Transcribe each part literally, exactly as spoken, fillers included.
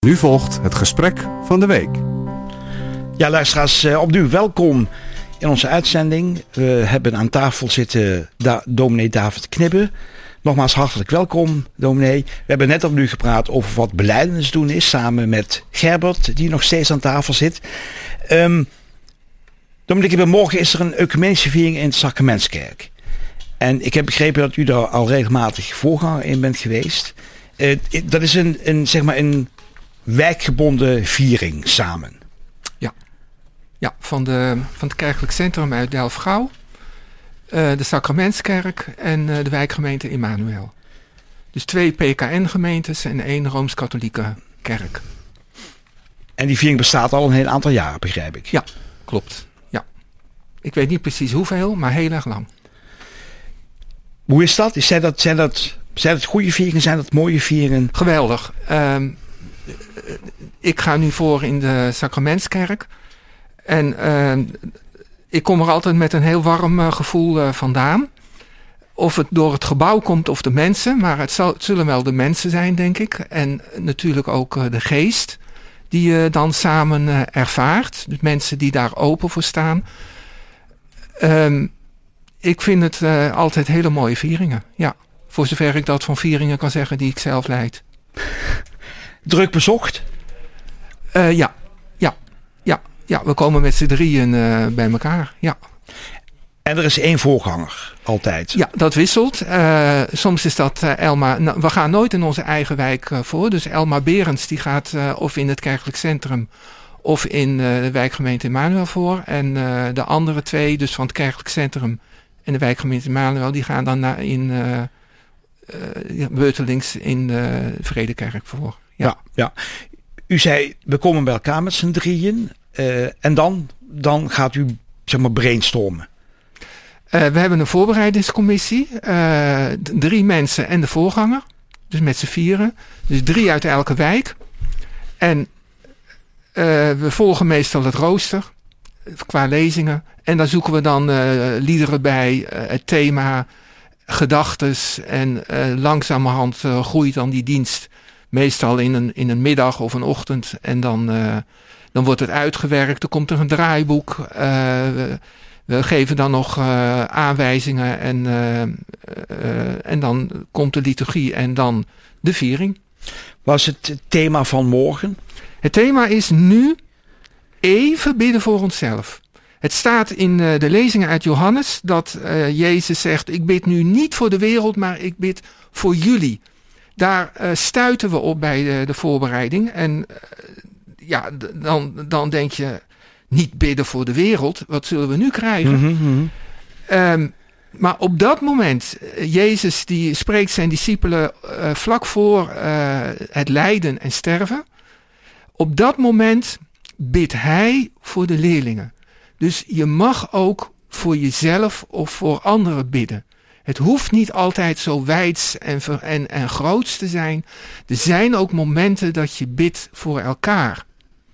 Nu volgt het gesprek van de week. Ja, luisteraars, opnieuw welkom in onze uitzending. We hebben aan tafel zitten da- dominee David Knibbe. Nogmaals hartelijk welkom, dominee. We hebben net opnieuw gepraat over wat belijdenis doen is, samen met Gerbert, die nog steeds aan tafel zit. Um, dominee, morgen is er een ecumenische viering in de Sacramentskerk. En ik heb begrepen dat u daar al regelmatig voorganger in bent geweest. Uh, dat is een, een, zeg maar een wijkgebonden viering samen. Ja, ja van, de, van het kerkelijk centrum uit Delfgauw, uh, de Sacramentskerk en uh, de wijkgemeente Immanuel. Dus twee P K N-gemeentes en één Rooms-Katholieke kerk. En die viering bestaat al een heel aantal jaren, begrijp ik. Ja, klopt. Ja. Ik weet niet precies hoeveel, maar heel erg lang. Hoe is dat? Zijn dat, zijn dat, zijn dat goede vieringen? Zijn dat mooie vieringen? Geweldig. Um, ik ga nu voor in de Sacramentskerk. En uh, ik kom er altijd met een heel warm uh, gevoel uh, vandaan. Of het door het gebouw komt of de mensen. Maar het, zal, het zullen wel de mensen zijn, denk ik. En natuurlijk ook uh, de geest die je dan samen uh, ervaart. Dus mensen die daar open voor staan. Um, ik vind het uh, altijd hele mooie vieringen. Ja, voor zover ik dat van vieringen kan zeggen die ik zelf leid. Druk bezocht? Uh, ja, ja, ja, ja. We komen met z'n drieën uh, bij elkaar. Ja. En er is één voorganger, altijd? Ja, dat wisselt. Uh, soms is dat uh, Elma. Nou, we gaan nooit in onze eigen wijk uh, voor. Dus Elma Berends die gaat uh, of in het kerkelijk centrum of in uh, de wijkgemeente Immanuel voor. En uh, de andere twee, dus van het kerkelijk centrum en de wijkgemeente Immanuel, die gaan dan naar in uh, uh, Beurtelings in de Vredekerk voor. Ja, ja. ja. U zei, we komen bij elkaar met z'n drieën. Uh, en dan, dan gaat u, zeg maar, brainstormen. Uh, we hebben een voorbereidingscommissie. Uh, drie mensen en de voorganger. Dus met z'n vieren. Dus drie uit elke wijk. En uh, we volgen meestal het rooster. Qua lezingen. En daar zoeken we dan uh, liederen bij. Uh, het thema. Gedachtes. En uh, langzamerhand uh, groeit dan die dienst. Meestal in een, in een middag of een ochtend. En dan, uh, dan wordt het uitgewerkt. Dan komt er een draaiboek. Uh, we, we geven dan nog uh, aanwijzingen. En, uh, uh, en dan komt de liturgie en dan de viering. Wat is het thema van morgen? Het thema is nu even bidden voor onszelf. Het staat in uh, de lezingen uit Johannes. Dat uh, Jezus zegt, ik bid nu niet voor de wereld, maar ik bid voor jullie. Daar uh, stuiten we op bij de, de voorbereiding. En uh, ja, d- dan, dan denk je, niet bidden voor de wereld. Wat zullen we nu krijgen? Mm-hmm. Um, maar op dat moment, uh, Jezus die spreekt zijn discipelen uh, vlak voor uh, het lijden en sterven. Op dat moment bidt hij voor de leerlingen. Dus je mag ook voor jezelf of voor anderen bidden. Het hoeft niet altijd zo wijds en, ver, en, en groots te zijn. Er zijn ook momenten dat je bidt voor elkaar.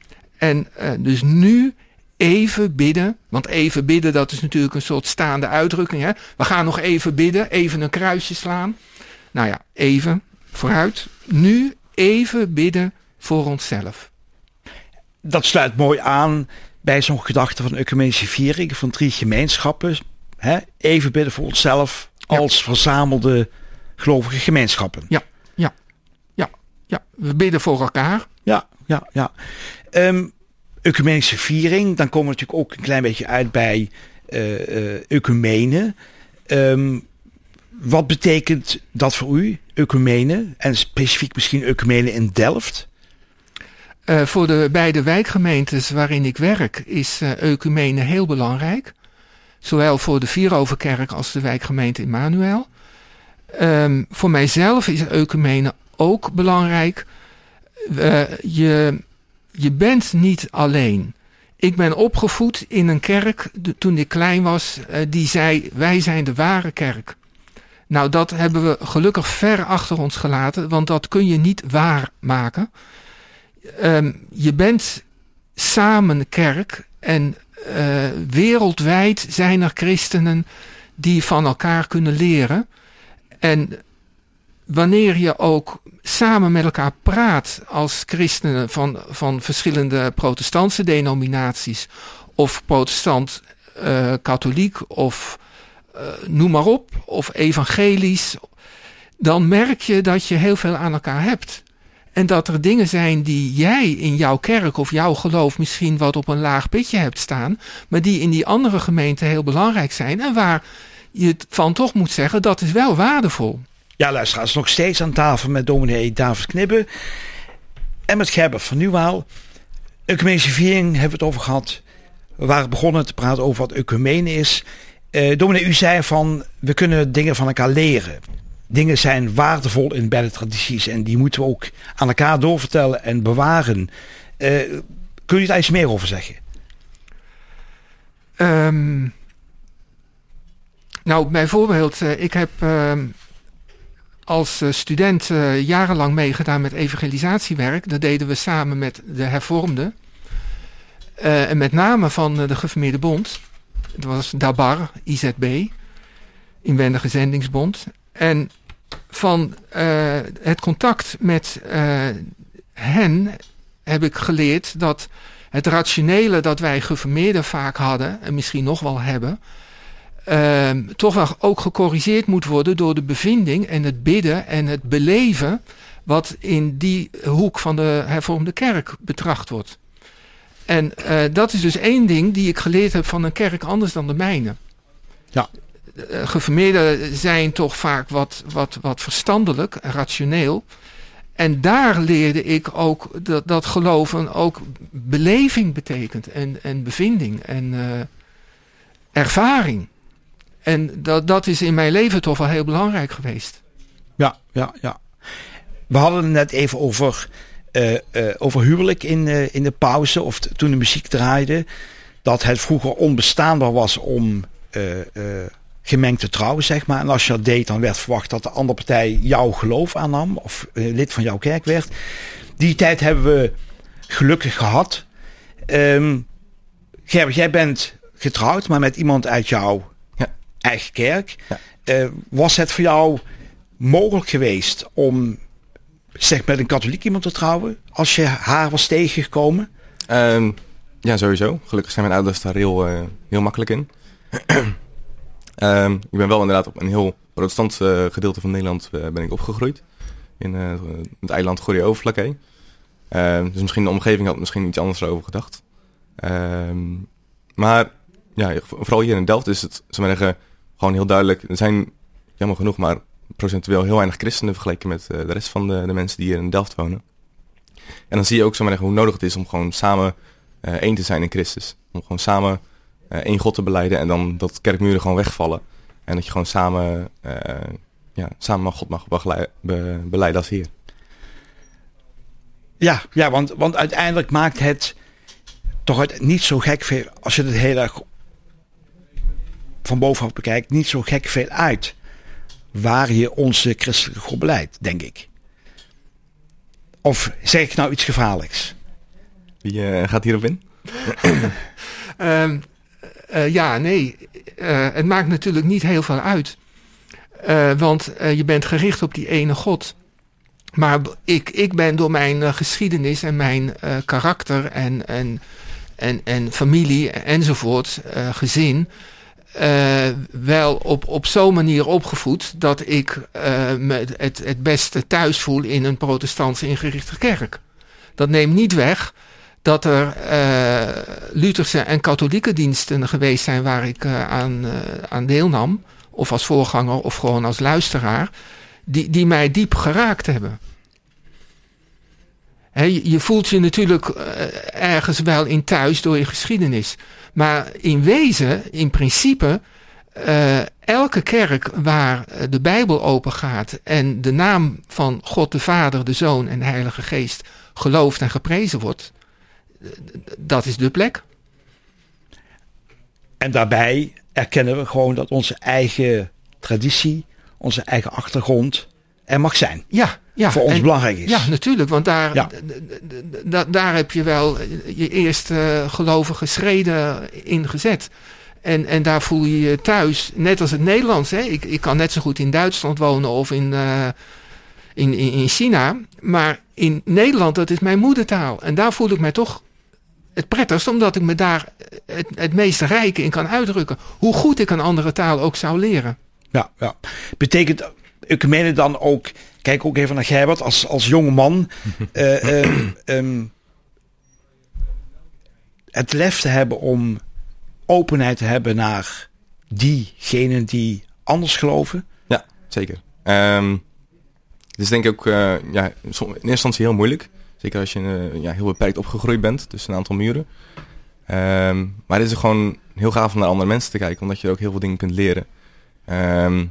En uh, dus nu even bidden. Want even bidden, dat is natuurlijk een soort staande uitdrukking. Hè? We gaan nog even bidden. Even een kruisje slaan. Nou ja, even vooruit. Nu even bidden voor onszelf. Dat sluit mooi aan bij zo'n gedachte van ecumenische viering. Van drie gemeenschappen. Hè? Even bidden voor onszelf. Als ja. verzamelde gelovige gemeenschappen. Ja, ja, ja, ja. We bidden voor elkaar. Ja, ja, ja. Um, ecumenische viering, dan komen we natuurlijk ook een klein beetje uit bij uh, uh, ecumene. Um, wat betekent dat voor u, ecumene? En specifiek misschien ecumene in Delft? Uh, voor de beide wijkgemeentes waarin ik werk is uh, ecumene heel belangrijk. Zowel voor de Vieroverkerk als de wijkgemeente Immanuel. Um, voor mijzelf is ecumene ook belangrijk. Uh, je, je bent niet alleen. Ik ben opgevoed in een kerk de, toen ik klein was. Uh, die zei, wij zijn de ware kerk. Nou, dat hebben we gelukkig ver achter ons gelaten. Want dat kun je niet waar maken. Um, je bent samen kerk. En uh, wereldwijd zijn er christenen die van elkaar kunnen leren. En wanneer je ook samen met elkaar praat als christenen van, van verschillende protestantse denominaties of protestant, uh, katholiek of uh, noem maar op, of evangelisch, dan merk je dat je heel veel aan elkaar hebt. En dat er dingen zijn die jij in jouw kerk of jouw geloof misschien wat op een laag pitje hebt staan, maar die in die andere gemeente heel belangrijk zijn en waar je het van toch moet zeggen, dat is wel waardevol. Ja, luisteraars, nog steeds aan tafel met dominee David Knibbe en met Gerbert van Nieuwaal. Ecumenische viering hebben we het over gehad. We waren begonnen te praten over wat ecumene is. Uh, dominee, u zei van, we kunnen dingen van elkaar leren. Dingen zijn waardevol in beide tradities en die moeten we ook aan elkaar doorvertellen en bewaren. Uh, kun je daar iets meer over zeggen? Um, nou, bijvoorbeeld, uh, ik heb uh, als uh, student uh, jarenlang meegedaan met evangelisatiewerk. Dat deden we samen met de hervormden. Uh, en met name van uh, de Gereformeerde Bond. Het was DABAR, I Z B, Inwendige Zendingsbond. En van uh, het contact met uh, hen heb ik geleerd dat het rationele dat wij gereformeerden vaak hadden, en misschien nog wel hebben, uh, toch wel ook gecorrigeerd moet worden door de bevinding en het bidden en het beleven wat in die hoek van de hervormde kerk betracht wordt. En uh, dat is dus één ding die ik geleerd heb van een kerk anders dan de mijne. Ja. Uh, gereformeerden zijn toch vaak wat, wat, wat verstandelijk, rationeel. En daar leerde ik ook dat, dat geloven ook beleving betekent. En, en bevinding en uh, ervaring. En dat, dat is in mijn leven toch wel heel belangrijk geweest. Ja, ja, ja. We hadden het net even over, uh, uh, over huwelijk in, uh, in de pauze. Of t- toen de muziek draaide. Dat het vroeger onbestaanbaar was om Uh, uh, gemengd te trouwen, zeg maar. En als je dat deed, dan werd verwacht dat de andere partij jouw geloof aannam. Of uh, lid van jouw kerk werd. Die tijd hebben we gelukkig gehad. Um, Gerbert, jij bent getrouwd, maar met iemand uit jouw ja. eigen kerk. Ja. Uh, was het voor jou mogelijk geweest om zeg met een katholiek iemand te trouwen? Als je haar was tegengekomen? Um, ja, sowieso. Gelukkig zijn mijn ouders daar heel, uh, heel makkelijk in. um, ik ben wel inderdaad op een heel protestant uh, gedeelte van Nederland uh, ben ik opgegroeid. In uh, het eiland Goeree-Overflakkee. Uh, dus misschien de omgeving had misschien iets anders erover gedacht. Um, maar ja, vooral hier in Delft is het, zou ik zeggen, gewoon heel duidelijk. Er zijn jammer genoeg maar procentueel heel weinig christenen vergeleken met uh, de rest van de, de mensen die hier in Delft wonen. En dan zie je ook zou ik zeggen, hoe nodig het is om gewoon samen uh, één te zijn in Christus. Om gewoon samen uh, één God te belijden en dan dat kerkmuren gewoon wegvallen. En dat je gewoon samen, uh, ja, samen God mag begeleiden, be, belijden als Heer. Ja, ja want, want uiteindelijk maakt het toch uit, niet zo gek veel, als je het heel erg van bovenaf bekijkt, niet zo gek veel uit waar je onze christelijke God beleidt, denk ik. Of zeg ik nou iets gevaarlijks? Wie uh, gaat hierop in? um, uh, ja, nee. Uh, het maakt natuurlijk niet heel veel uit. Uh, want uh, je bent gericht op die ene God. Maar ik, ik ben door mijn uh, geschiedenis en mijn uh, karakter en, en, en, en familie enzovoort, uh, gezin, uh, wel op, op zo'n manier opgevoed dat ik uh, me het, het beste thuis voel in een protestants ingerichte kerk. Dat neemt niet weg dat er uh, Lutherse en katholieke diensten geweest zijn waar ik uh, aan, uh, aan deelnam, of als voorganger of gewoon als luisteraar, die, die mij diep geraakt hebben. He, je, je voelt je natuurlijk uh, ergens wel in thuis door je geschiedenis. Maar in wezen, in principe, uh, elke kerk waar de Bijbel open gaat en de naam van God de Vader, de Zoon en de Heilige Geest geloofd en geprezen wordt, dat is de plek. En daarbij erkennen we gewoon dat onze eigen traditie, onze eigen achtergrond er mag zijn. Ja, ja. Voor ons en, belangrijk is. Ja, natuurlijk. Want daar, ja. d- d- d- daar heb je wel je eerste gelovige schreden in gezet. En, en daar voel je je thuis. Net als het Nederlands. Hè? Ik, ik kan net zo goed in Duitsland wonen of in, uh, in, in, in China. Maar in Nederland, dat is mijn moedertaal. En daar voel ik mij toch het prettigst, omdat ik me daar het, het meest rijke in kan uitdrukken. Hoe goed ik een andere taal ook zou leren. Ja, ja. Betekent ecumene dan ook, kijk ook even naar Gerbert, als, als jonge man, uh, um, um, het lef te hebben om openheid te hebben naar diegenen die anders geloven? Ja, zeker. Um, het is denk ik ook uh, ja, in eerste instantie heel moeilijk. Zeker als je uh, ja, heel beperkt opgegroeid bent tussen een aantal muren. Um, maar het is gewoon heel gaaf om naar andere mensen te kijken, omdat je er ook heel veel dingen kunt leren. Um,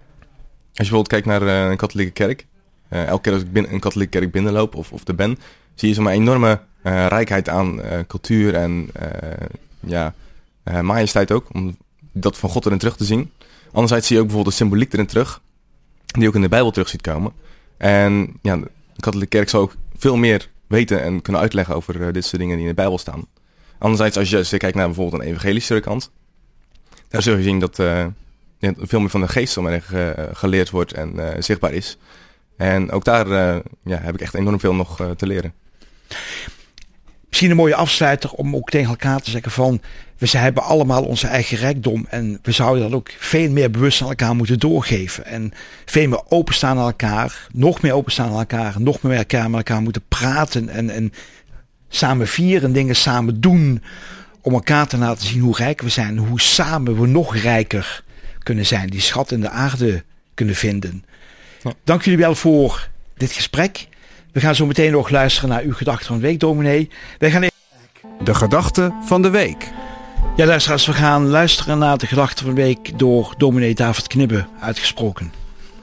als je bijvoorbeeld kijkt naar uh, een katholieke kerk. Uh, elke keer als ik binnen een katholieke kerk binnenloop of, of er ben, zie je zo'n enorme uh, rijkheid aan uh, cultuur en uh, ja, uh, majesteit ook. Om dat van God erin terug te zien. Anderzijds zie je ook bijvoorbeeld de symboliek erin terug, die ook in de Bijbel terug ziet komen. En ja, de katholieke kerk zal ook veel meer weten en kunnen uitleggen over uh, dit soort dingen die in de Bijbel staan. Anderzijds, als je, als je kijkt naar bijvoorbeeld een evangelische kant, daar zul je zien dat uh, ja, veel meer van de geest zo erg uh, geleerd wordt en uh, zichtbaar is. En ook daar uh, ja, heb ik echt enorm veel nog uh, te leren. Misschien een mooie afsluiter om ook tegen elkaar te zeggen van, we hebben allemaal onze eigen rijkdom en we zouden dat ook veel meer bewust aan elkaar moeten doorgeven. En veel meer openstaan aan elkaar, nog meer openstaan aan elkaar, nog meer met elkaar, met elkaar moeten praten en, en samen vieren, dingen samen doen, om elkaar te laten zien hoe rijk we zijn, hoe samen we nog rijker kunnen zijn, die schat in de aarde kunnen vinden. Ja. Dank jullie wel voor dit gesprek. We gaan zo meteen nog luisteren naar uw gedachte van de week, dominee. Wij gaan even... De gedachte van de week. Ja, luisteraars, we gaan luisteren naar de gedachte van de week door dominee David Knibbe uitgesproken.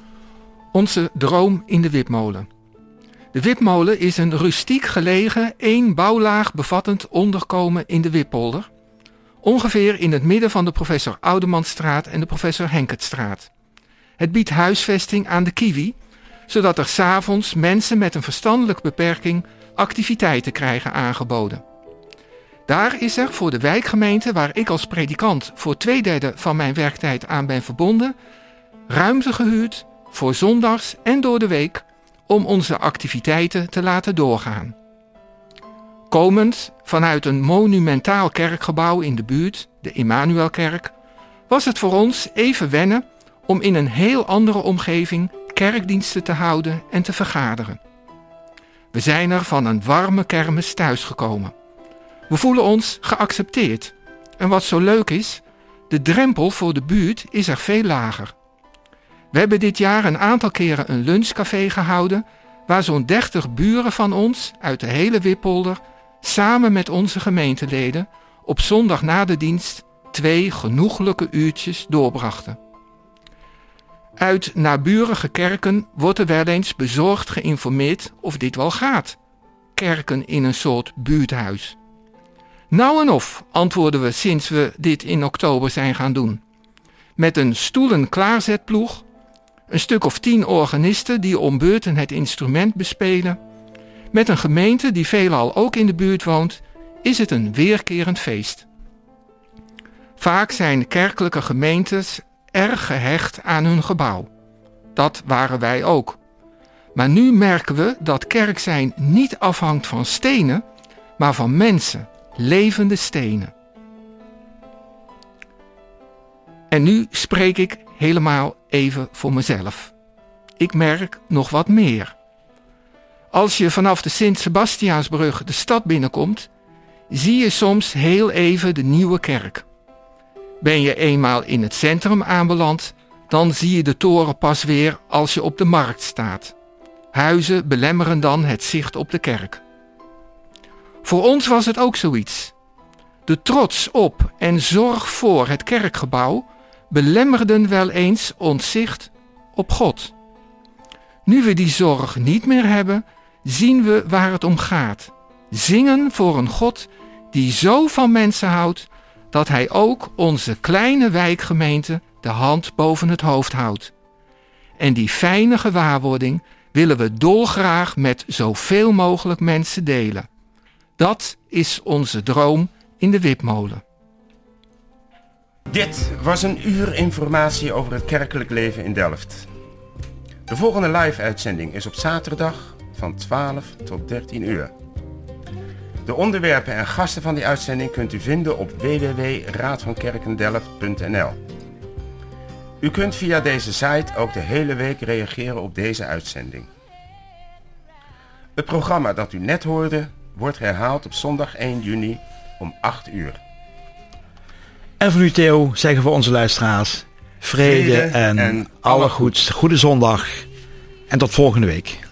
Onze droom in de wipmolen. De wipmolen is een rustiek gelegen, één bouwlaag bevattend onderkomen in de Wippolder. Ongeveer in het midden van de professor Oudemanstraat en de professor Henkertstraat. Het biedt huisvesting aan de kiwi, zodat er 's avonds mensen met een verstandelijke beperking activiteiten krijgen aangeboden. Daar is er voor de wijkgemeente, waar ik als predikant voor twee derde van mijn werktijd aan ben verbonden, ruimte gehuurd voor zondags en door de week om onze activiteiten te laten doorgaan. Komend vanuit een monumentaal kerkgebouw in de buurt, de Immanuelkerk, was het voor ons even wennen om in een heel andere omgeving kerkdiensten te houden en te vergaderen. We zijn er van een warme kermis thuisgekomen. We voelen ons geaccepteerd. En wat zo leuk is, de drempel voor de buurt is er veel lager. We hebben dit jaar een aantal keren een lunchcafé gehouden, waar zo'n dertig buren van ons uit de hele Wippolder samen met onze gemeenteleden op zondag na de dienst twee genoeglijke uurtjes doorbrachten. Uit naburige kerken wordt er wel eens bezorgd geïnformeerd of dit wel gaat. Kerken in een soort buurthuis. Nou en of, antwoorden we sinds we dit in oktober zijn gaan doen. Met een stoelen klaarzetploeg, een stuk of tien organisten die om beurten het instrument bespelen, met een gemeente die veelal ook in de buurt woont, is het een weerkerend feest. Vaak zijn kerkelijke gemeentes erg gehecht aan hun gebouw. Dat waren wij ook. Maar nu merken we dat kerk zijn niet afhangt van stenen, maar van mensen, levende stenen. En nu spreek ik helemaal even voor mezelf. Ik merk nog wat meer. Als je vanaf de Sint-Sebastiaansbrug de stad binnenkomt, zie je soms heel even de nieuwe kerk. Ben je eenmaal in het centrum aanbeland, dan zie je de toren pas weer als je op de markt staat. Huizen belemmeren dan het zicht op de kerk. Voor ons was het ook zoiets. De trots op en zorg voor het kerkgebouw belemmerden wel eens ons zicht op God. Nu we die zorg niet meer hebben, zien we waar het om gaat. Zingen voor een God die zo van mensen houdt, dat hij ook onze kleine wijkgemeente de hand boven het hoofd houdt. En die fijne gewaarwording willen we dolgraag met zoveel mogelijk mensen delen. Dat is onze droom in de Wipmolen. Dit was een uur informatie over het kerkelijk leven in Delft. De volgende live-uitzending is op zaterdag van twaalf tot dertien uur. De onderwerpen en gasten van die uitzending kunt u vinden op w w w punt raad van kerken delft punt n l. U kunt via deze site ook de hele week reageren op deze uitzending. Het programma dat u net hoorde wordt herhaald op zondag één juni om acht uur. En voor u Theo zeggen we onze luisteraars vrede, vrede en, en alle goeds. Goede zondag en tot volgende week.